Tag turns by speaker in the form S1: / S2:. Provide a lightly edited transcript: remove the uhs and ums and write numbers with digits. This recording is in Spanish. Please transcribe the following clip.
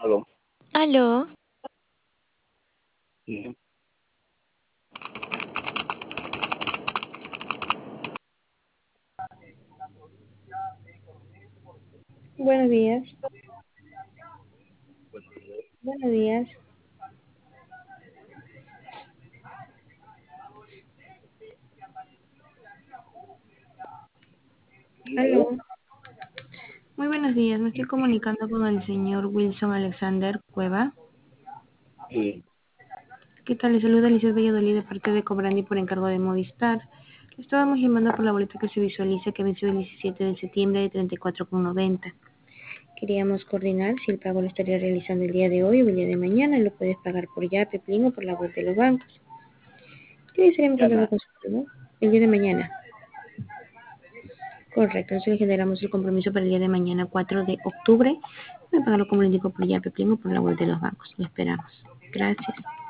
S1: Aló.
S2: Aló,
S1: Sí,
S3: Buenos días,
S1: buenos días.
S3: buenos días.
S1: Sí,
S3: Aló.
S1: aló.
S3: Muy buenos días, me estoy
S1: Sí,
S3: comunicando con el señor Wilson Alexander Cueva.
S1: sí,
S3: ¿Qué tal? Le saluda Lizeth Valladolid de parte de Cobrandi por encargo de Movistar. Le estábamos llamando por la boleta que se visualiza que venció el 17 de septiembre de 34,90. Queríamos coordinar si el pago lo estaría realizando el día de hoy o el día de mañana. Lo puedes pagar por Yape, Plin o por la web de los bancos. ¿Qué estaríamos contando
S1: llama.
S3: con su pago? El día de mañana. Correcto, entonces le generamos el compromiso para el día de mañana, 4 de octubre. Voy a pagarlo como le indico por Yape, Plin o por la web de los bancos. Lo esperamos. Gracias.